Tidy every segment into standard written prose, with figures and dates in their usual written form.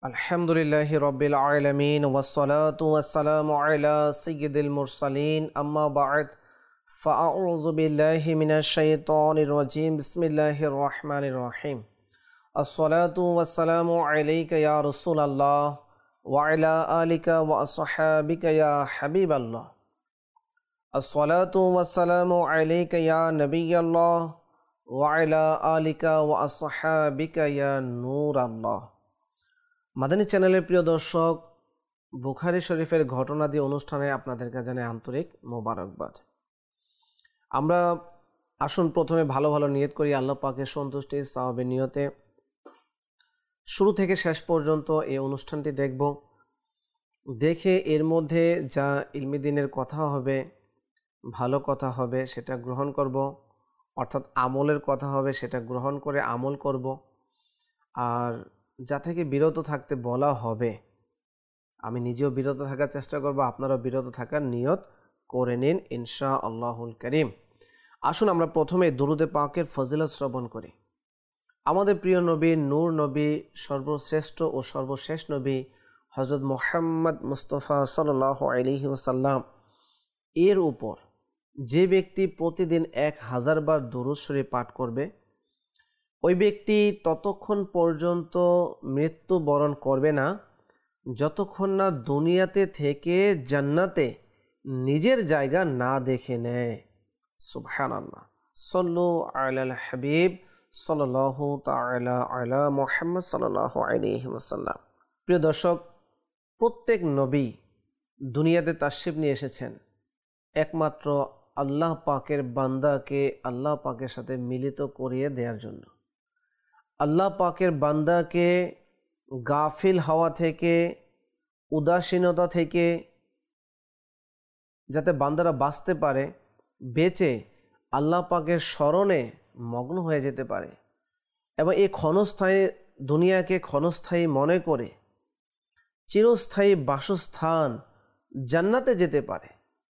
আলহামদুলিল্লাহি রাব্বিল আলামিন ওয়াসসালাতু ওয়াসসালামু আলা সাইয়্যিদিল মুরসালিন আম্মা বা'দ ফাআউযু বিল্লাহি মিনাশ শাইতানির রাজিম বিসমিল্লাহির রহমানির রহিম আসসালাতু ওয়াসসালামু আলাইকা ইয়া রাসূলাল্লাহ ওয়া আলা আলিকা ওয়া আসহাবিকা ইয়া হাবিবাল্লাহ আসসালাতু ওয়াসসালামু আলাইকা ইয়া নবিয়াল্লাহ ওয়া আলা আলিকা ওয়া আসহাবিকা ইয়া নূরাল্লাহ। মাদানী চ্যানেলের প্রিয় দর্শক, বুখারী শরীফের ঘটনাদি অনুষ্ঠানে আপনাদেরকে জানাই আন্তরিক মোবারকবাদ। আমরা আসুন প্রথমে ভালো ভালো নিয়ত করি আল্লাহ পাকের সন্তুষ্টি সওয়াবের নিয়তে শুরু থেকে শেষ পর্যন্ত এই অনুষ্ঠানটি দেখব। দেখে এর মধ্যে যা ইলমি দিনের কথা হবে, ভালো কথা হবে সেটা গ্রহণ করব, অর্থাৎ আমলের কথা হবে সেটা গ্রহণ করে আমল করব। আর যা থেকে বিরত থাকতে বলা হবে আমি নিজেও বিরত থাকার চেষ্টা করব, আপনারাও বিরত থাকার নিয়ত করে নিন ইনশাআল্লাহুল কারীম। আসুন আমরা প্রথমে দুরুদে পাকের ফজিলত শ্রবণ করি। আমাদের প্রিয় নবী, নূর নবী, সর্বশ্রেষ্ঠ ও সর্বশেষ নবী হযরত মুহাম্মদ মুস্তাফা সাল্লাল্লাহু আলাইহি ওয়াসাল্লাম এর উপর যে ব্যক্তি প্রতিদিন 1000 বার দুরূদ শরীফ পাঠ করবে, ওই ব্যক্তি ততক্ষণ পর্যন্ত মৃত্যুবরণ করবে না যতক্ষণ না দুনিয়াতে থেকে জান্নাতে নিজের জায়গা না দেখে নেয়। সুবহানাল্লাহ। সাল্লু আলাল হাবিব সাল্লাল্লাহু তাআলা আলা মুহাম্মদ সাল্লাল্লাহু আলাইহি ওয়াসাল্লাম। প্রিয় দর্শক, প্রত্যেক নবী দুনিয়াতে তাশরিফ নিয়ে এসেছেন একমাত্র আল্লাহ পাকের বান্দাকে আল্লাহ পাকের সাথে মিলিত করিয়ে দেওয়ার জন্য। আল্লাহ পাকের বান্দাকে গাফিল হওয়া থেকে, উদাসীনতা থেকে যাতে বান্দারা বাঁচতে পারে, বেঁচে আল্লাহ পাকের স্মরণে মগ্ন হয়ে যেতে পারে এবং এই ক্ষণস্থায়ী দুনিয়াকে ক্ষণস্থায়ী মনে করে চিরস্থায়ী বাসস্থান জান্নাতে যেতে পারে,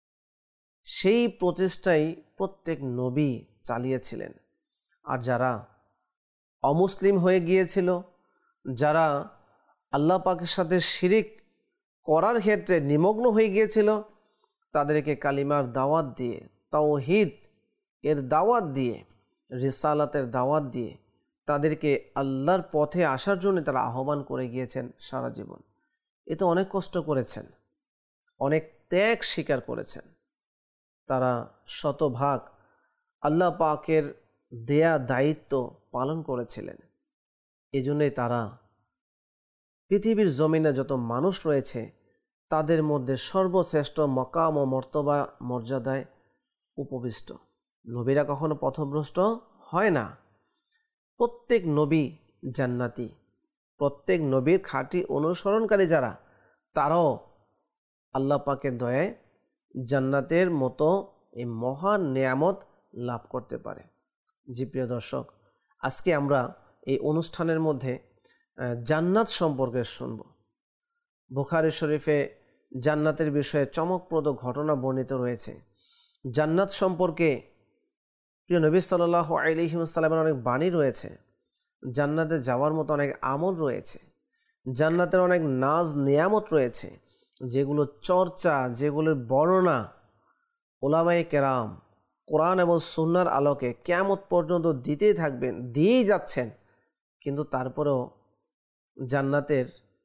সেই প্রচেষ্টাই প্রত্যেক নবী চালিয়েছিলেন। আর যারা অমুসলিম হয়ে গিয়েছিল, যারা আল্লাহ পাকের সাথে শিরিক করার ক্ষেত্রে নিমগ্ন হয়ে গিয়েছিল, তাদেরকে কালিমার দাওয়াত দিয়ে, তাওহীদ এর দাওয়াত দিয়ে, রিসালাতের দাওয়াত দিয়ে তাদেরকে আল্লাহর পথে আসার জন্য তারা আহ্বান করে গিয়েছেন সারা জীবন। এতে অনেক কষ্ট করেছেন, অনেক ত্যাগ স্বীকার করেছেন। তারা শতভাগ আল্লাহ পাকের দেয়া দায়িত্ব পালন করেছিলেন। এজন্যই তারা পৃথিবীর জমিনে যত মানুষ রয়েছে তাদের মধ্যে সর্বশ্রেষ্ঠ মকাম ও মর্তবা মর্যাদায় উপবিষ্ট। নবীরা কখনো পথভ্রষ্ট হয় না। প্রত্যেক নবী জান্নাতি, প্রত্যেক নবীর খাঁটি অনুসরণকারী যারা, তারাও আল্লাহ পাকের দয়ায় জান্নাতের মতো এই মহান নেয়ামত লাভ করতে পারে। জি প্রিয় দর্শক, আজকে আমরা এই অনুষ্ঠানের মধ্যে জান্নাত সম্পর্কে শুনব। বুখারী শরীফে জান্নাতের বিষয়ে চমকপ্রদ ঘটনা বর্ণিত রয়েছে। জান্নাত সম্পর্কে প্রিয় নবী সাল্লাল্লাহু আলাইহি ওয়াসাল্লামের অনেক বাণী রয়েছে। জান্নাতে যাওয়ার মতো অনেক আমল রয়েছে, জান্নাতের অনেক নাজ নিয়ামত রয়েছে, যেগুলো চর্চা, যেগুলোর বর্ণনা উলামায়ে কেরাম কোরআন এবং সুন্নাহর আলোকে কিয়ামত পর্যন্ত দিতেই থাকবেন, দিয়েই যাচ্ছেন। কিন্তু তারপরেও জান্নাতের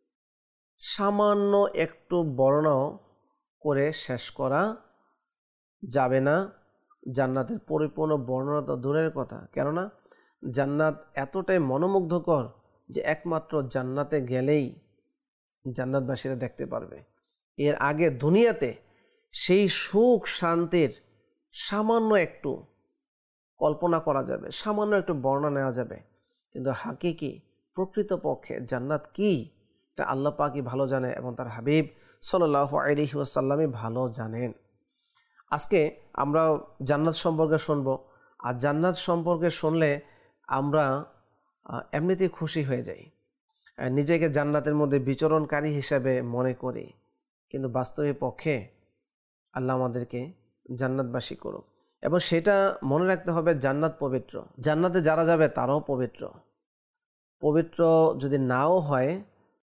সামান্য একটু বর্ণনা করে শেষ করা যাবে না। জান্নাতের পরিপূর্ণ বর্ণনা তো দূরের কথা, কেননা জান্নাত এতটাই মনোমুগ্ধকর যে একমাত্র জান্নাতে গেলেই জান্নাতবাসীরা দেখতে পারবে। এর আগে দুনিয়াতে সেই সুখ শান্তির সামান্য একটু কল্পনা করা যাবে, সামান্য একটু বর্ণনা নেওয়া যাবে, কিন্তু হাকিকি প্রকৃতপক্ষে জান্নাত কি এটা আল্লাহ পাকই ভালো জানে এবং তার হাবিব সাল্লাল্লাহু আলাইহি ওয়াসাল্লামই ভালো জানেন। আজকে আমরা জান্নাত সম্পর্কে শুনবো। আর জান্নাত সম্পর্কে শুনলে আমরা এমনিতেই খুশি হয়ে যাই, নিজেকে জান্নাতের মধ্যে বিচরণকারী হিসেবে মনে করি। কিন্তু বাস্তবিক পক্ষে আল্লাহ আমাদেরকে জান্নাতবাসী করুক। এবং সেটা মনে রাখতে হবে, জান্নাত পবিত্র, জান্নাতে যারা যাবে তারাও পবিত্র। পবিত্র যদি নাও হয়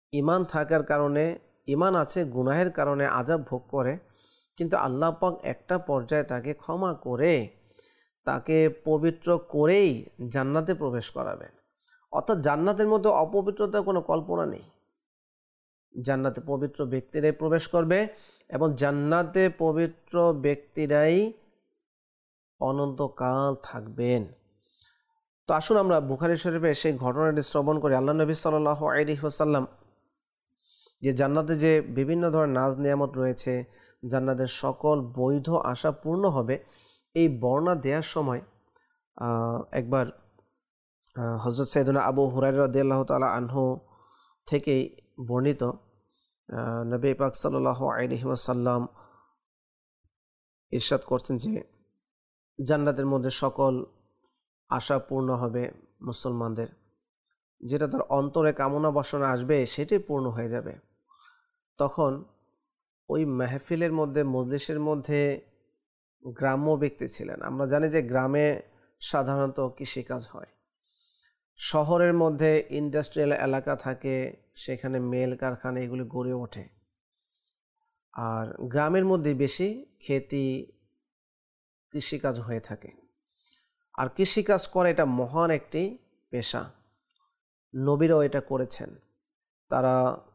ঈমান থাকার কারণে, ঈমান আছে, গুনাহের কারণে আযাব ভোগ করে, কিন্তু আল্লাহ পাক একটা পর্যায়ে তাকে ক্ষমা করে তাকে পবিত্র করেই জান্নাতে প্রবেশ করাবেন। অর্থাৎ জান্নাতের মধ্যে অপবিত্রতার কোনো কল্পনা নেই। জান্নাতে পবিত্র ব্যক্তিরাই প্রবেশ করবে এবং জান্নাতে পবিত্র ব্যক্তিরাই অনন্তকাল থাকবেন। তো আসুন আমরা বুখারী শরীফে সেই ঘটনাটি শ্রবণ করি। আল্লাহ নবী সাল্লাল্লাহু আলাইহি ওয়াসাল্লাম যে জান্নাতে যে বিভিন্ন ধরনের নাজ নিয়ামত রয়েছে, জান্নাতের সকল বৈধ আশা পূর্ণ হবে, এই বর্ণনা দেওয়ার সময় একবার হযরত সাইয়েদুনা আবু হুরায়রা রাদিয়াল্লাহু তাআলা আনহু থেকেই বর্ণিত, নবী পাক সাল্লাল্লাহু আলাইহি ওয়াসাল্লাম ইরশাদ করছেন যে জান্নাতের মধ্যে সকল আশা পূর্ণ হবে মুসলমানদের, যেটা তার অন্তরে কামনা বাসনা আসবে সেটাই পূর্ণ হয়ে যাবে। তখন ওই মেহফিলের মধ্যে, মজলিসের মধ্যে গ্রাম্য ব্যক্তি ছিলেন। আমরা জানি যে গ্রামে সাধারণত কৃষিকাজ হয়, শহরের মধ্যে ইন্ডাস্ট্রিয়াল এলাকা থাকে, সেখানে মেল কারখানা এগুলি গড়ে ওঠে। আর গ্রামের মধ্যে বেশি খেতি কৃষিকাজ হয়ে থাকে। আর কৃষিকাজ করা এটা মহান একটি পেশা, নবীরাও এটা করেছেন। তারা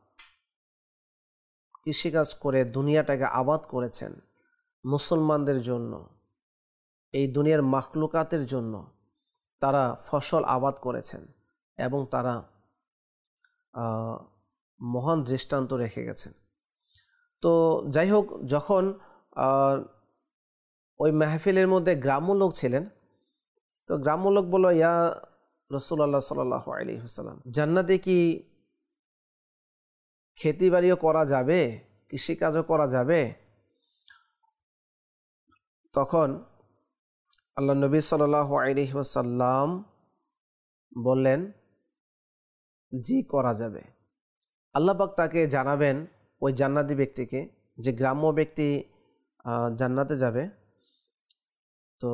কৃষিকাজ করে দুনিয়াটাকে আবাদ করেছেন মুসলমানদের জন্য, এই দুনিয়ার মাখলুকাতের জন্য তারা ফসল আবাদ করেছেন এবং তারা মহান দৃষ্টান্ত রেখে গেছেন। তো যাই হোক, যখন ওই মাহফিলের মধ্যে গ্রাম্য লোক ছিলেন, তো গ্রাম্য লোক বলল, ইয়া রাসূলুল্লাহ সাল্লাল্লাহু আলাইহি ওয়াসাল্লাম, জান্নাতে কি খেতি বাড়িও করা যাবে, কৃষিকাজও করা যাবে? তখন আল্লাহ নবী সাল্লাল্লাহু আলাইহি ওয়াসাল্লাম বললেন, জি করা যাবে। আল্লাহ পাক তাকে জানাবেন, ওই জান্নাতি ব্যক্তিকে, যে গ্রাম্য ব্যক্তি জান্নাতে যাবে, তো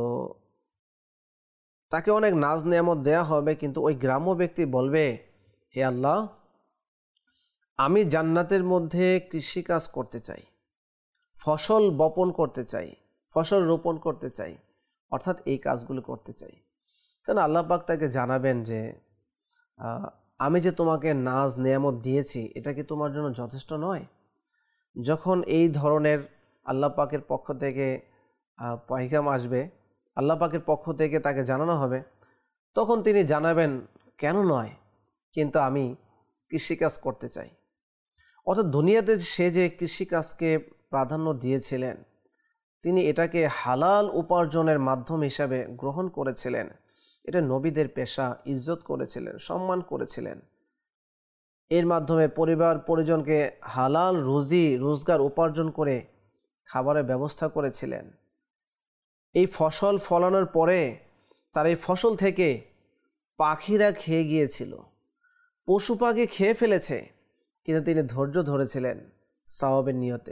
তাকে অনেক নাজ নেয়ামত দেয়া হবে, কিন্তু ওই গ্রাম্য ব্যক্তি বলবে, হে আল্লাহ, আমি জান্নাতের মধ্যে কৃষিকাজ করতে চাই, ফসল বপন করতে চাই, ফসল রোপণ করতে চাই, অর্থাৎ এই কাজগুলো করতে চাই। কারণ আল্লাহ পাক তাকে জানাবেন যে আমি যে তোমাকে নাজ নেয়ামত দিয়েছি, এটা কি তোমার জন্য যথেষ্ট নয়? যখন এই ধরনের আল্লাহ পাকের পক্ষ থেকে পয়গাম আসবে, আল্লাহ পাকের পক্ষ থেকে তাকে জানানো হবে, তখন তিনি জানাবেন, কেন নয়, কিন্তু আমি কৃষিকাজ করতে চাই। অর্থাৎ দুনিয়াতে সে যে কৃষিকাজকে প্রাধান্য দিয়েছিলেন, তিনি এটাকে হালাল উপার্জনের মাধ্যম হিসাবে গ্রহণ করেছিলেন। এটা নবীদের পেশা, ইজ্জত করেছিলেন, সম্মান করেছিলেন। এর মাধ্যমে পরিবার পরিজনকে হালাল রুজি রোজগার উপার্জন করে খাবারের ব্যবস্থা করেছিলেন। এই ফসল ফলানোর পরে তার এই ফসল থেকে পাখিরা খেয়ে গিয়েছিল, পশু পাখি খেয়ে ফেলেছে, কিন্তু তিনি ধৈর্য ধরেছিলেন সওয়াবের নিয়তে।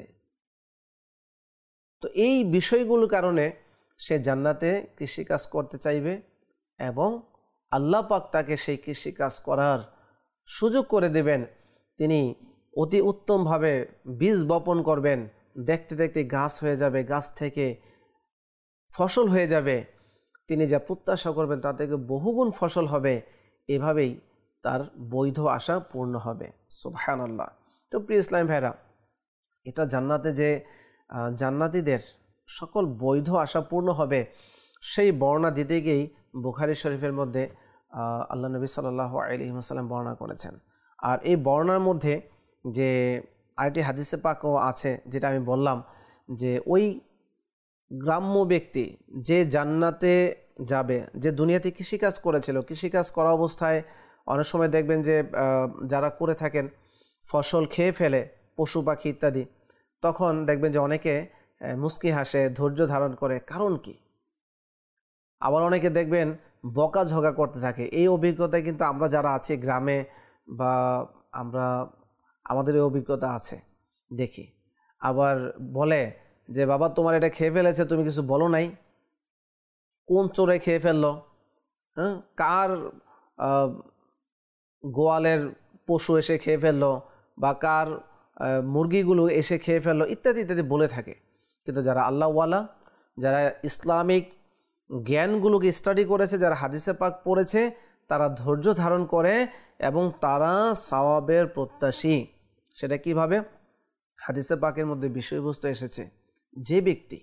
তো এই বিষয়গুলোর কারণে সে জান্নাতে কৃষিকাজ করতে চাইবে এবং আল্লাহ পাক তাকে সেই কৃষিকাজ করার সুযোগ করে দেবেন। তিনি অতি উত্তমভাবে বীজ বপন করবেন, দেখতে দেখতে গাছ হয়ে যাবে, গাছ থেকে ফসল হয়ে যাবে, তিনি যা প্রত্যাশা করবেন তা থেকে বহুগুণ ফসল হবে। এভাবেই তার বৈধ আশা পূর্ণ হবে। সুবহানাল্লাহ। তো প্রিয় ইসলাম ভাইরা, এটা জান্নাতে যে জান্নাতীদের সকল বৈধ আশা পূর্ণ হবে, সেই বর্ণনা দিতে গিয়েই বুখারী শরীফের মধ্যে আল্লাহ নবী সাল্লাল্লাহু আলাইহি ওয়াসাল্লাম বর্ণনা করেছেন। আর এই বর্ণনার মধ্যে যে আরেকটি হাদিসে পাকও আছে, যেটা আমি বললাম, যে ওই গ্রাম্য ব্যক্তি যে জান্নাতে যাবে, যে দুনিয়াতে কৃষিকাজ করেছিল, কৃষিকাজ করা অবস্থায় অনেক সময় দেখবেন যে যারা করে থাকেন ফসল খেয়ে ফেলে পশু পাখি ইত্যাদি, তখন দেখবেন যে অনেকে মুস্কি হাসে, ধৈর্য ধারণ করে, কারণ কি? আবার অনেকে দেখবেন বকাঝকা করতে থাকে। এই অভিজ্ঞতা কিন্তু আমরা যারা আছি গ্রামে, বা আমাদের এই অভিজ্ঞতা আছে, দেখি। আবার বলে যে, বাবা তোমার এটা খেয়ে ফেলেছে, তুমি কিছু বলো নাই, কোন চোরে খেয়ে ফেললো, কার গোয়ালের পশু এসে খেয়ে ফেললো, বা কার মুরগিগুলো এসে খেয়ে ফেললো ইত্যাদি ইত্যাদি বলে থাকে। কিন্তু যারা আল্লাহওয়ালা, যারা ইসলামিক জ্ঞানগুলোকে স্টাডি করেছে, যারা হাদিসে পাক পড়েছে, তারা ধৈর্য ধারণ করে এবং তারা সওয়াবের প্রত্যাশী। সেটা কিভাবে? হাদিসে পাকের মধ্যে বিষয়বস্তু এসেছে, যে ব্যক্তি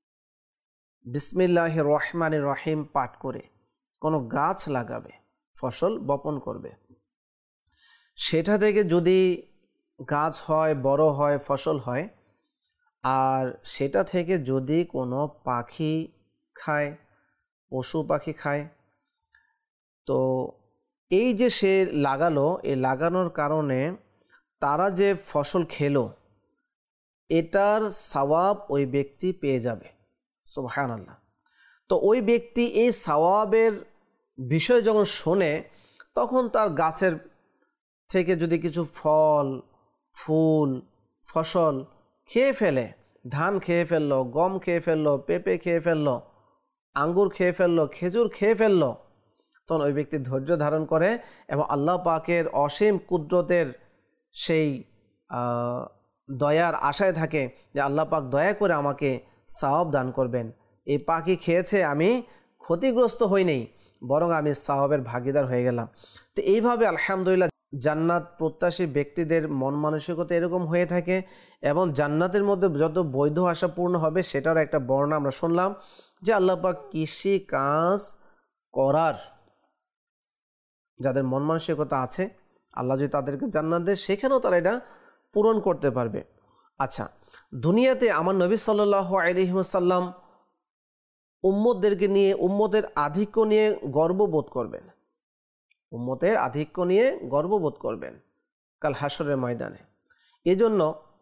বিসমিল্লাহির রহমানির রহিম পাঠ করে কোনো গাছ লাগাবে, ফসল বপন করবে, সেটা থেকে যদি গাছ হয়, বড় হয়, ফসল হয়, আর সেটা থেকে যদি কোনো পাখি খায়, পশু পাখি খায়, তো এই যে সে লাগালো, এই লাগানোর কারণে তারা যে ফসল খেলো এটার সওয়াব ওই ব্যক্তি পেয়ে যাবে। সুবহানাল্লাহ। তো ওই ব্যক্তি এই সওয়াবের বিষয় যখন শোনে, তখন তার গাছের থেকে যদি কিছু ফল, ফুল, ফসল খেয়ে ফেলে, ধান খেয়ে ফেললো, গম খেয়ে ফেললো, পেঁপে খেয়ে ফেললো, আঙ্গুর খেয়ে ফেললো, খেজুর খেয়ে ফেললো, তখন ওই ব্যক্তি ধৈর্য ধারণ করে এবং আল্লাহ পাকের অসীম কুদরতের সেই দয়ার আশায় থাকে যে আল্লাহ পাক দয়া করে আমাকে সওয়াব দান করবেন। এই পাখি খেয়েছে, আমি ক্ষতিগ্রস্ত হইনি, বরং আমি সওয়াবের ভাগীদার হয়ে গেলাম। তো এইভাবে আলহামদুলিল্লাহ জান্নাত প্রত্যাশী ব্যক্তিদের মন মানসিকতা এরকম হয়ে থাকে এবং জান্নাতের মধ্যে যত বৈধ আশা পূর্ণ হবে সেটার একটা বর্ণনা আমরা শুনলাম যে আল্লাহ পাক কৃষি কাজ করার যাদের মন মানসিকতা আছে, আল্লাহ যদি তাদেরকে জান্নাত দেয়, সেখানেও তারা এটা পূরণ করতে পারবে। আচ্ছা, দুনিয়াতে আমার নবী সাল্লাল্লাহু আলাইহি ওয়াসাল্লাম উম্মতদেরকে নিয়ে, উম্মতের আধিক্য নিয়ে গর্ববোধ করবেন, উম্মতের আধিক্য নিয়ে গর্ববোধ করবেন কাল হাসরের ময়দানে। এজন্য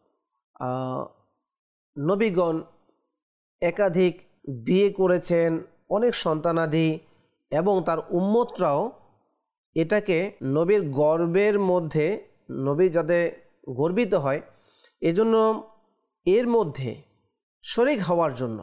নবীগণ একাধিক বিয়ে করেছেন, অনেক সন্তানাদি, এবং তার উম্মতরাও এটাকে নবীর গর্বের মধ্যে, নবী যাতে গর্বিত হয় এজন্য এর মধ্যে শরীক হওয়ার জন্য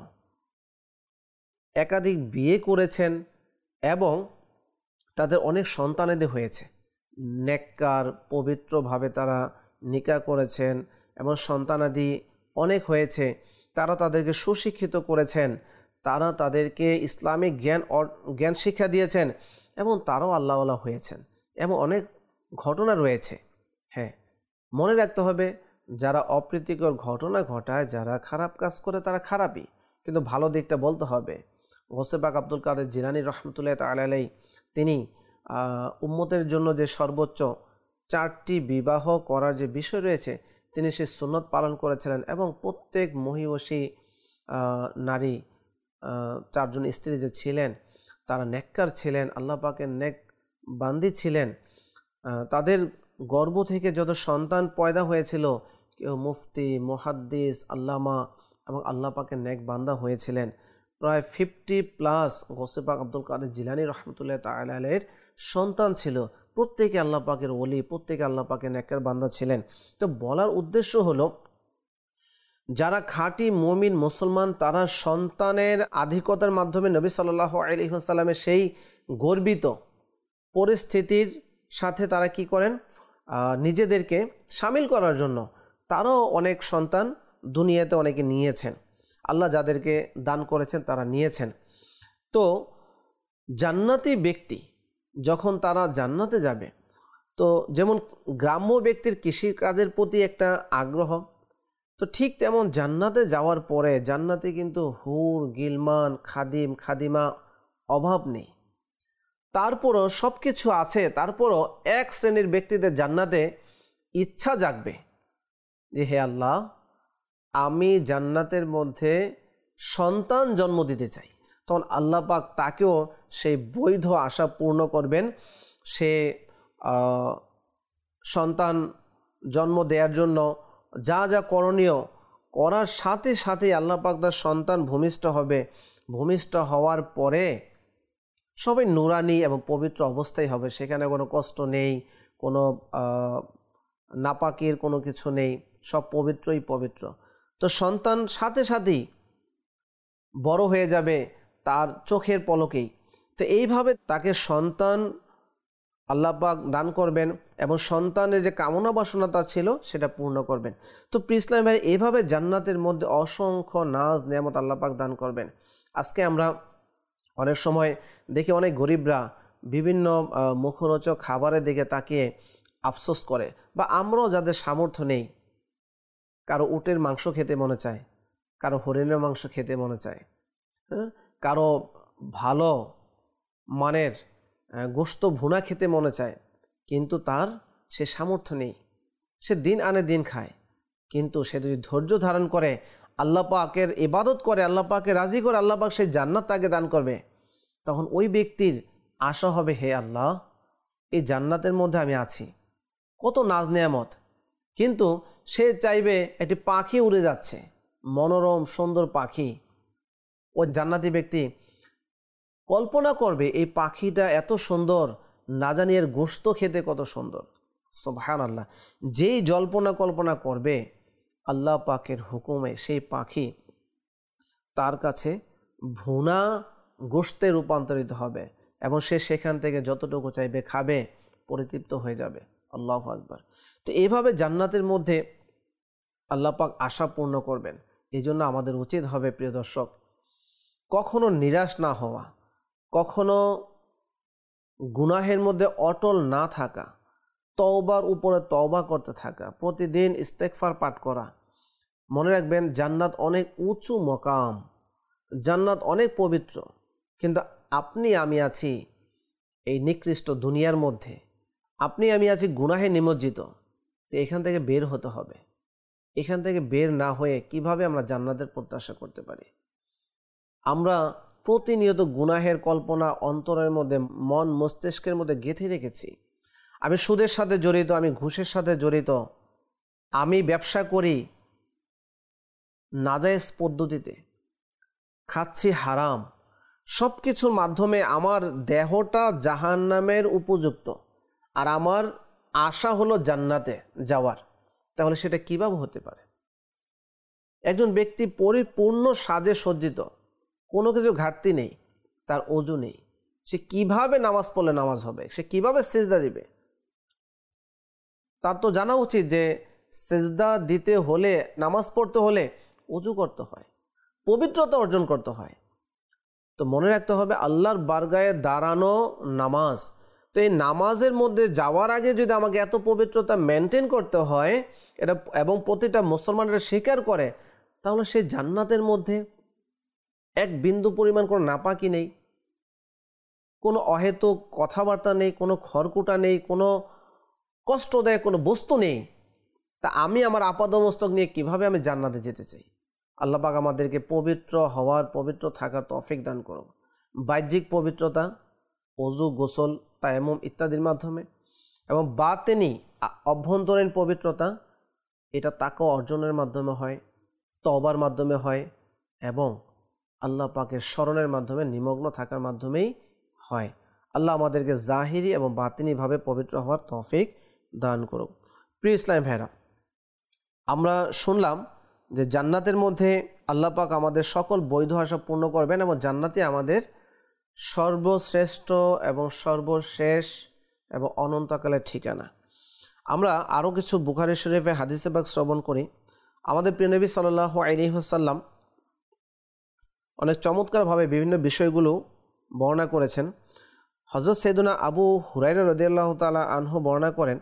একাধিক বিয়ে করেছেন এবং তাদের অনেক সন্তানাদি হয়েছে। নেককার পবিত্রভাবে তারা নিকাহ করেছেন এবং সন্তানাদি অনেক হয়েছে। তারা তাদেরকে সুশিক্ষিত করেছেন, তারা তাদেরকে ইসলামিক জ্ঞান শিক্ষা দিয়েছেন এবং তারাও আল্লাহওয়ালা হয়েছেন এবং অনেক ঘটনা রয়েছে। হ্যাঁ, মনে রাখতে হবে, যারা অপ্রীতিকর ঘটনা ঘটায়, যারা খারাপ কাজ করে, তারা খারাপই, কিন্তু ভালো দিকটা বলতে হবে। গৌসে পাক আব্দুল কাদের জিলানী রহমতুল্লাহ তাআলা আলাইহি তিনি উম্মতের জন্য যে সর্বোচ্চ 4টি বিবাহ করার যে বিষয় রয়েছে, তিনি সেই সুন্নত পালন করেছিলেন এবং প্রত্যেক মহিষী নারী 4 জন স্ত্রী যে ছিলেন তারা নেককার ছিলেন, আল্লাহ পাকের নেক বান্দি ছিলেন। তাদের গর্ভ থেকে যত সন্তান পয়দা হয়েছিল, কেউ মুফতি, মুহাদ্দিস, আল্লামা এবং আল্লাহ পাকের নেক বান্দা হয়েছিলেন। প্রায় 50+ গৌসে পাক আব্দুল কাদের জিলানী রহমতুল্লাহ তাআলা আলাইহির সন্তান ছিল। প্রত্যেকে আল্লাহ পাকের ওলি, প্রত্যেকে আল্লাহ পাকের নেককার বান্দা ছিলেন। তো বলার উদ্দেশ্য হলো, যারা খাঁটি মুমিন মুসলমান, তারা সন্তানের আধিক্যতার মাধ্যমে নবী সাল্লাল্লাহু আলাইহি ওয়াসাল্লামের সেই গর্বিত পরিস্থিতির সাথে তারা কি করেন, নিজেদেরকে সামিল করার জন্য তারাও অনেক সন্তান দুনিয়াতে অনেকে নিয়েছেন। আল্লাহ যাদেরকে দান করেছেন তারা নিয়েছেন। তো জান্নাতি ব্যক্তি যখন তারা জান্নাতে যাবে, তো যেমন গ্রাম্য ব্যক্তির কৃষিকাজের প্রতি একটা আগ্রহ, তো ঠিক তেমন জান্নাতে যাওয়ার পরে জান্নাতে কিন্তু হুর, গিলমান, খাদিম, খাদিমা অভাব নেই। তারপরও সব কিছু আছে, তারপরও এক শ্রেণীর ব্যক্তিদের জান্নাতে ইচ্ছা জাগবে যে হে আল্লাহ, আমি জান্নাতের মধ্যে সন্তান জন্ম দিতে চাই। তখন আল্লাহ পাক তাকেও সেই বৈধ আশা পূর্ণ করবেন। সে সন্তান জন্ম দেওয়ার জন্য যা যা করণীয় করার সাথে সাথে আল্লাহ পাক তার সন্তান ভূমিষ্ঠ হবে। ভূমিষ্ঠ হওয়ার পরে সবাই নুরানি এবং পবিত্র অবস্থায় হবে, সেখানে কোনো কষ্ট নেই, কোনো নাপাকির কোনো কিছু নেই, সব পবিত্রই পবিত্র। তো সন্তান সাথে সাথেই বড় হয়ে যাবে তার চোখের পলকেই। তো এইভাবে তাকে সন্তান আল্লাহ পাক দান করবেন এবং সন্তানের যে কামনা বাসনাটা ছিল সেটা পূর্ণ করবেন। তো প্রিয় ইসলাম ভাই, এভাবে জান্নাতের মধ্যে অসংখ্য নাজ নেয়ামত আল্লাহ পাক দান করবেন। আজকে আমরা অনেক সময় দেখি অনেক গরিবরা বিভিন্ন মুখরোচক খাবারের দিকে তাকিয়ে আফসোস করে, বা আমরাও যাদের সামর্থ্য নেই, কারো উটের মাংস খেতে মনে চায়, কারো হরিণের মাংস খেতে মনে চায়, কারো ভালো মানের গোশত ভুনা খেতে মনে চায়, কিন্তু তার সে সামর্থ্য নেই, সে দিন আনে দিন খায়। কিন্তু সে যদি ধৈর্য ধারণ করে, আল্লাহ পাকের ইবাদত করে, আল্লাহ পাকে রাজি করে, আল্লাহ পাক সেই জান্নাত তাকে দান করবে। তখন ওই ব্যক্তির আশা হবে, হে আল্লাহ, এই জান্নাতের মধ্যে আমি আছি, কত নাজ নেয়ামত, কিন্তু সে চাইবে একটি পাখি উড়ে যাচ্ছে, মনোরম সুন্দর পাখি। ওই জান্নাতি ব্যক্তি কল্পনা করবে এই পাখিটা এত সুন্দর, না জানি এর গোশত খেতে কত সুন্দর। সুবহানাল্লাহ। যেই কল্পনা করবে, আল্লাহ পাকের হুকুমে সেই পাখি তার কাছে ভুনা গোশতে রূপান্তরিত হবে এবং সে সেখান থেকে যতটুকু চাইবে খাবে, পরিতৃপ্ত হয়ে যাবে। আল্লাহু আকবার। তো এইভাবে জান্নাতের মধ্যে আল্লাহ পাক আশা পূর্ণ করবেন। এই জন্য আমাদের উচিত হবে, প্রিয় দর্শক, কখনো নিরাশ না হওয়া, কখনো গুনাহের মধ্যে অটল না থাকা, তওবার উপরে তওবা করতে থাকা, প্রতিদিন ইস্তেগফার পাঠ করা। মনে রাখবেন, জান্নাত অনেক উঁচু মকাম, জান্নাত অনেক পবিত্র, কিন্তু আপনি আমি আছি এই নিকৃষ্ট দুনিয়ার মধ্যে, আপনি আমি আছি গুনাহে নিমজ্জিত। তো এখান থেকে বের হতে হবে। এখান থেকে বের না হয়ে কিভাবে আমরা জান্নাতের প্রত্যাশা করতে পারি? আমরা প্রতিনিয়ত গুনাহের কল্পনা অন্তরের মধ্যে, মন মস্তিষ্কের মধ্যে গেঁথে রেখেছি। আমি সুদের সাথে জড়িত, আমি ঘুষের সাথে জড়িত, আমি ব্যবসা করি নাজায়েজ পদ্ধতিতে, খাচ্ছি হারাম। সব কিছুর মাধ্যমে আমার দেহটা জাহান্নামের উপযুক্ত, আর আমার আশা হলো জান্নাতে যাওয়ার। তাহলে সেটা কিভাবে হতে পারে? একজন ব্যক্তি পরিপূর্ণ সাজে সজ্জিত, কোনো কিছু ঘাটতি নেই, তার ওযু নেই, সে কিভাবে নামাজ পড়লে নামাজ হবে? সে কিভাবে সিজদা দিবে? তার তো জানা উচিত যে সিজদা দিতে হলে, নামাজ পড়তে হলে ওযু করতে হয়, পবিত্রতা অর্জন করতে হয়। তো মনে রাখতে হবে, আল্লাহর বারগায়ে দাঁড়ানো নামাজ। তো এই নামাজের মধ্যে যাওয়ার আগে যদি আমাকে এত পবিত্রতা মেনটেন করতে হয়, এটা এবং প্রতিটা মুসলমানরা স্বীকার করে, তাহলে সেই জান্নাতের মধ্যে এক বিন্দু পরিমাণ কোনো নাপাকি নেই, কোনো অহেতুক কথাবার্তা নেই, কোনো খড়কুটা নেই, কোনো কষ্টদায়ক কোনো বস্তু নেই। তা আমি আমার আপাদমস্তক নিয়ে কিভাবে আমি জান্নাতে যেতে চাই? আল্লাহ পাক আমাদেরকে পবিত্র হওয়ার, পবিত্র থাকার তৌফিক দান করুন। বাহ্যিক পবিত্রতা, ওযু, গোসল, তায়াম্মুম ইত্যাদির মাধ্যমে, এবং বাতেনি অভ্যন্তরীণ পবিত্রতা, এটা তাকওয়া অর্জনের মাধ্যমে হয়, তওবার মাধ্যমে হয়, এবং আল্লাহ পাকের স্মরণের মাধ্যমে, নিমগ্ন থাকার মাধ্যমেই হয়। আল্লাহ আমাদেরকে জাহিরি এবং বাতিনিভাবে পবিত্র হওয়ার তৌফিক দান করুক। প্রিয় ইসলাম ভাইরা, আমরা শুনলাম যে জান্নাতের মধ্যে আল্লাহ পাক আমাদের সকল বৈধ আশা পূর্ণ করবেন এবং জান্নাতে আমাদের সর্বশ্রেষ্ঠ এবং সর্বশেষ এবং অনন্তকালের ঠিকানা। আমরা আরও কিছু বুখারী শরীফে হাদিসে পাক শ্রবণ করি। আমাদের প্রিয় নবী সাল্লাল্লাহু আলাইহি ওয়াসাল্লাম অনেক চমৎকারভাবে বিভিন্ন বিষয়গুলো বর্ণনা করেছেন। হযরত সাইয়েদুনা আবু হুরায়রা রাদিয়াল্লাহু তাআলা আনহু বর্ণনা করেন,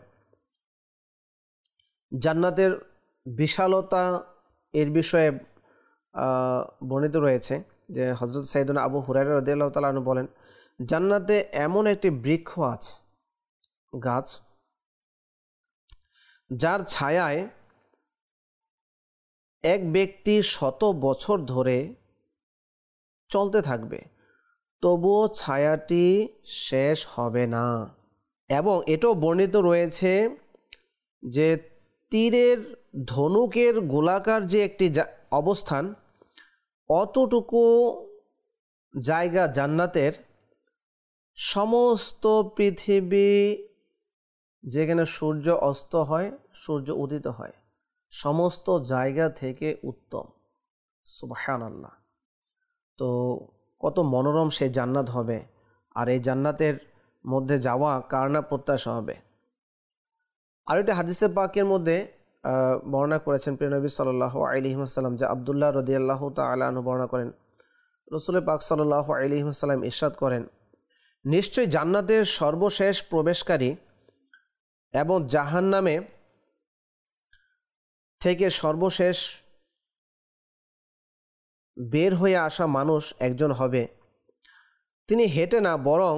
জান্নাতের বিশালতা এর বিষয়ে বর্ণিত রয়েছে যে হযরত সাইয়েদুনা আবু হুরায়রা রাদিয়াল্লাহু তাআলা আনহু বলেন, জান্নাতে এমন একটি বৃক্ষ আছে, গাছ, যার ছায়ায় এক ব্যক্তি 100 বছর ধরে চলতে থাকবে, তবুও ছায়াটি শেষ হবে না। এবং এটাও বর্ণিত রয়েছে যে তীরের ধনুকের গোলাকার যে একটি অবস্থান, অতটুকু জায়গা জান্নাতের সমস্ত পৃথিবী, যেখানে সূর্য অস্ত হয়, সূর্য উদিত হয়, সমস্ত জায়গা থেকে উত্তম। সুবহানাল্লাহ। তো কত মনোরম সেই জান্নাত হবে। আর এই জান্নাতের মধ্যে যাওয়া কার না প্রত্যাশা হবে। আরেকটি হাদিসে পাকের মধ্যে বর্ণনা করেছেন প্রিয় নবী সাল্লাল্লাহু আলাইহি ওয়াসাল্লাম, যে আব্দুল্লাহ রাদিয়াল্লাহু তাআলা আনহু বর্ণনা করেন, রাসূল পাক সাল্লাল্লাহু আলাইহি ওয়াসাল্লাম ইরশাদ করেন, নিশ্চয়ই জান্নাতের সর্বশেষ প্রবেশকারী এবং জাহান্নামে থেকে সর্বশেষ বের হয়ে আসা মানুষ একজন হবে। তিনি হেঁটে না বরং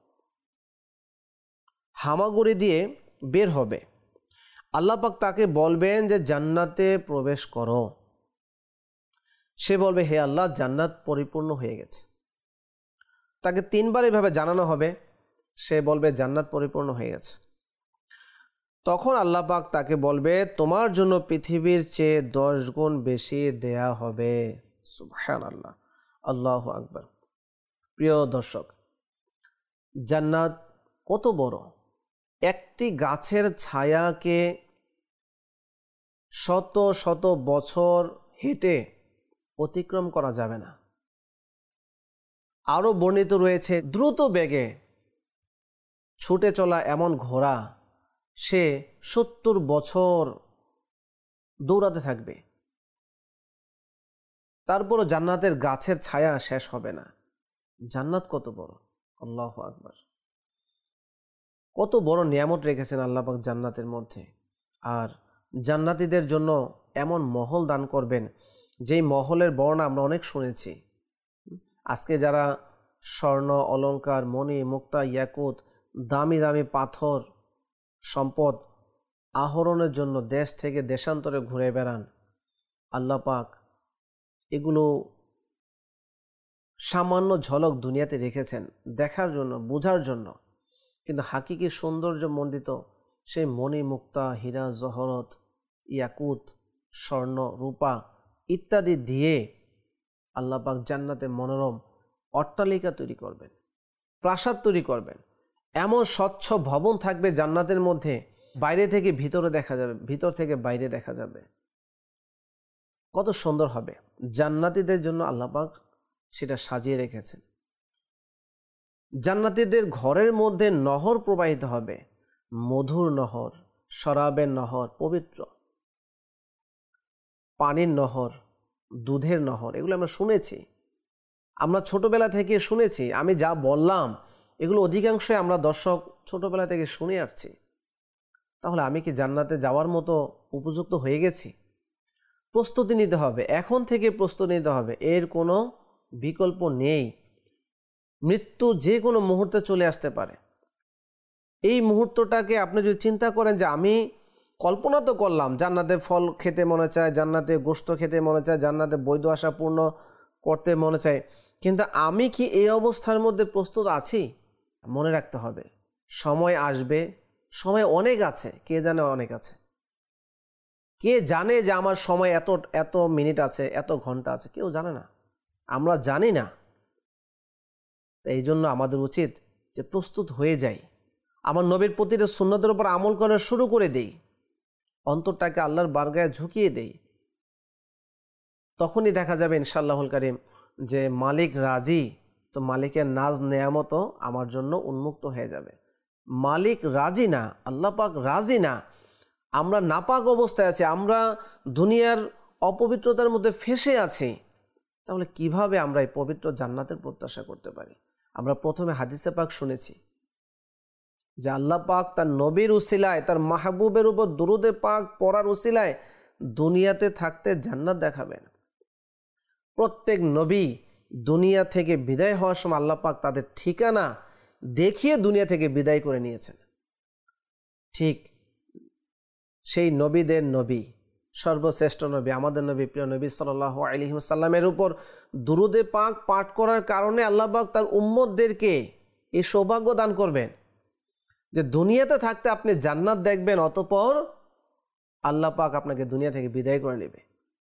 হামাগুড়ি দিয়ে বের হবে। আল্লাহ পাক তাকে বলবেন যে জান্নাতে প্রবেশ করো। সে বলবে, হে আল্লাহ, জান্নাত পরিপূর্ণ হয়ে গেছে। তাকে 3 বার এভাবে জানানো হবে। সে বলবে জান্নাত পরিপূর্ণ হয়ে গেছে। তখন আল্লাহ পাক তাকে বলবে, তোমার জন্য পৃথিবীর চেয়ে 10 গুণ বেশি দেয়া হবে। সুবহানাল্লাহ, আল্লাহু আকবার। প্রিয় দর্শক, জান্নাত কত বড়! একটি গাছের ছায়াকে শত শত বছর হেঁটে অতিক্রম করা যাবে না। আরও বর্ণিত রয়েছে, দ্রুত বেগে ছুটে চলা এমন ঘোড়া, সে 70 বছর দৌড়াতে থাকবে, তারপরও জান্নাতের গাছের ছায়া শেষ হবে না। জান্নাত কত বড়! আল্লাহু আকবার। কত বড় নিয়ামত রেখেছেন আল্লাহ পাক জান্নাতের মধ্যে। আর জান্নাতীদের জন্য এমন মহল দান করবেন, যেই মহলের বর্ণনা আমরা অনেক শুনেছি। আজকে যারা স্বর্ণ, অলংকার, মণি, মুক্তা, ইয়াকুত, দামি দামি পাথর সম্পদ আহরণের জন্য দেশ থেকে দেশান্তরে ঘুরে বেড়ান, আল্লাহ পাক এগুলো সামান্য ঝলক দুনিয়াতে রেখেছেন দেখার জন্য, বোঝার জন্য। কিন্তু হাকিকি সৌন্দর্য মণ্ডিত সেই মণি, মুক্তা, হীরা, জহরত, ইয়াকুত, স্বর্ণ, রূপা ইত্যাদি দিয়ে আল্লাহ পাক জান্নাতে মনোরম অট্টালিকা তৈরি করবেন, প্রাসাদ তৈরি করবেন। এমন স্বচ্ছ ভবন থাকবে জান্নাতের মধ্যে, বাইরে থেকে ভিতরে দেখা যাবে, ভিতর থেকে বাইরে দেখা যাবে। কত সুন্দর হবে! জান্নাতীদের জন্য আল্লাহ পাক সেটা সাজিয়ে রেখেছেন। জান্নাতীদের ঘরের মধ্যে নহর প্রবাহিত হবে, মধুর নহর, শরাবের নহর, পবিত্র পানির নহর, দুধের নহর। এগুলো আমরা শুনেছি, আমরা ছোটবেলা থেকে শুনেছি। আমি যা বললাম এগুলো অধিকাংশই আমরা দর্শক ছোটবেলা থেকে শুনে আসছি। তাহলে আমি কি জান্নাতে যাওয়ার মতো উপযুক্ত হয়ে গেছি? প্রস্তুতি নিতে হবে, এখন থেকে প্রস্তুতি নিতে হবে। এর কোনো বিকল্প নেই। মৃত্যু যে কোনো মুহূর্তে চলে আসতে পারে। এই মুহূর্তটাকে আপনি যদি চিন্তা করেন যে আমি কল্পনা তো করলাম জান্নাতে ফল খেতে মনে চায়, জান্নাতে গোশত খেতে মনে চায়, জান্নাতে বৈধ আশা পূর্ণ করতে মনে চায়, কিন্তু আমি কি এই অবস্থার মধ্যে প্রস্তুত আছি? মনে রাখতে হবে, সময় আসবে, সময় অনেক আছে। কে জানে অনেক আছে? কে জানে যে আমার সময় এত এত মিনিট আছে, এত ঘন্টা আছে? কেউ জানে না, আমরা জানি না। তাই এই জন্য আমাদের উচিত যে প্রস্তুত হয়ে যাই, আমার নবীর প্রতিটা সুন্নতের উপর আমল করা শুরু করে দেই, অন্তরটাকে আল্লাহর বারগায় ঝুঁকিয়ে দেই। তখনই দেখা যাবে ইনশাআল্লাহুল কারীম যে মালিক রাজি, তো মালিকের নাজ নেয়ামতও আমার জন্য উন্মুক্ত হয়ে যাবে। মালিক রাজি না, আল্লাহ পাক রাজি না, আমরা নাপাক অবস্থায় আছি, আমরা দুনিয়ার অপবিত্রতার মধ্যে ফেঁসে আছি, তাহলে কিভাবে আমরা এই পবিত্র জান্নাতের প্রত্যাশা করতে পারি? আমরা প্রথমে হাদিসে পাক শুনেছি যে আল্লাহ পাক তার নবীর উসিলায়, তার মাহবুবের উপর দুরুদে পাক পড়ার উসিলায় দুনিয়াতে থাকতে জান্নাত দেখাবেন। প্রত্যেক নবী দুনিয়া থেকে বিদায় হওয়ার সময় আল্লাহ পাক তাদের ঠিকানা দেখিয়ে দুনিয়া থেকে বিদায় করে নিয়েছেন। ঠিক সেই নবীদের নবী, সর্বশ্রেষ্ঠ নবী, আমাদের নবী, প্রিয় নবী সাল্লাল্লাহু আলাইহি ওয়াসাল্লামের উপর দুরুদে পাক পাঠ করার কারণে আল্লাহ পাক তার উম্মতদেরকে এই সৌভাগ্য দান করবেন যে দুনিয়াতে থাকতে আপনি জান্নাত দেখবেন, অতঃপর আল্লাহ পাক আপনাকে দুনিয়া থেকে বিদায় করে নেবে।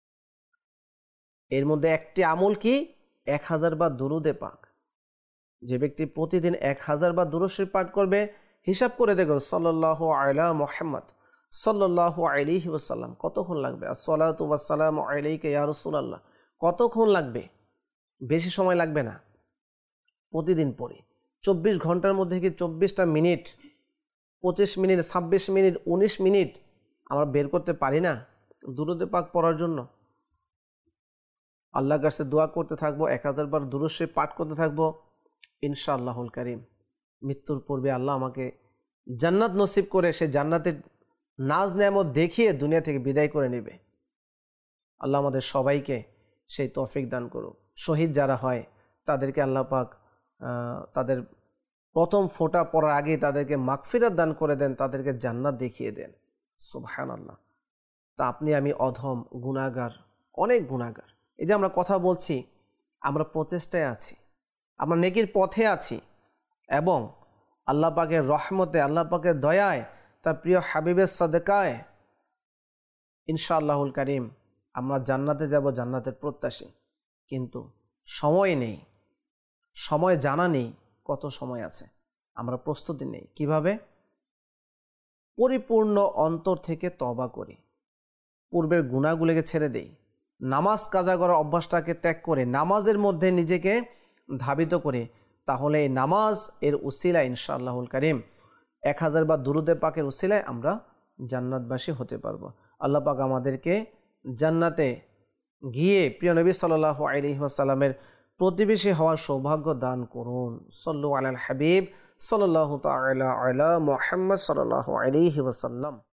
এর মধ্যে একটি আমল কি? 1000 বার দুরুদে পাক। যে ব্যক্তি প্রতিদিন 1000 বার দুরূদ শরীফ পাঠ করবে, হিসাব করে দেখুন সাল্লাল্লাহু আলা মুহাম্মদ সাল্লাল্লাহু আলাইহি ওয়াসাল্লাম কতক্ষণ লাগবে? আসসালাতু ওয়াসসালামু আলাইকা ইয়া রাসূলুল্লাহ, কতক্ষণ লাগবে? বেশি সময় লাগবে না। প্রতিদিন পড়ি, 24 ঘন্টার মধ্যে কি 24টা মিনিট, 25 মিনিট, 26 মিনিট, 19 মিনিট আমরা বের করতে পারি না দুরূদ পাক পড়ার জন্য? আল্লাহর কাছে দোয়া করতে থাকবো, 1000 বার দুরূদ শরীফ পাঠ করতে থাকবো। ইনশাআল্লাহুল কারীম মৃত্যুর পূর্বে আল্লাহ আমাকে জান্নাত নসিব করে সে জান্নাতের নাজ নেয়ামত দেখিয়ে দুনিয়া থেকে বিদায় করে নেবে। আল্লাহ আমাদের সবাইকে সেই তৌফিক দান করুক। শহীদ যারা হয় তাদেরকে আল্লাহ পাক তাদের প্রথম ফোঁটা পড়ার আগেই তাদেরকে মাগফিরাত দান করে দেন, তাদেরকে জান্নাত দেখিয়ে দেন। সুবহানাল্লাহ। তা আপনি আমি অধম, গুনাহগার, অনেক গুনাহগার। এই যে আমরা কথা বলছি, আমরা প্রচেষ্টায় আছি, আমরা নেকির পথে আছি, এবং আল্লাহ পাকের রহমতে, আল্লাহ পাকের দয়ায়, তার প্রিয় হাবিবের সাদকায় ইনশাআল্লাহুল কারীম আমরা জান্নাতে যাব, জান্নাতের প্রত্যাশী। কিন্তু সময় নেই, সময় জানা নেই কত সময় আছে, আমরা প্রস্তুতি নেই। কিভাবে? পরিপূর্ণ অন্তর থেকে তওবা করি, পূর্বের গুনাহগুলোকে ছেড়ে দেই, নামাজ কাজা করার অভ্যাসটাকে ত্যাগ করে নামাজের মধ্যে নিজেকে ধাবিত করি, তাহলে এই নামাজ এর উসিলায় ইনশাআল্লাহুল কারীম 1000 বার দুরূদে পাকের উসিলায় আমরা জান্নাতবাসী হতে পারবো। আল্লাহ পাক আমাদেরকে জান্নাতে গিয়ে প্রিয় নবী সাল্লাল্লাহু আলাইহি ওয়াসাল্লামের প্রতিবেশী হওয়ার সৌভাগ্য দান করুন। সাল্লু আলাল হাবিব সাল্লাল্লাহু তাআলা আলা মুহাম্মদ সাল্লাল্লাহু আলাইহি ওয়াসাল্লাম।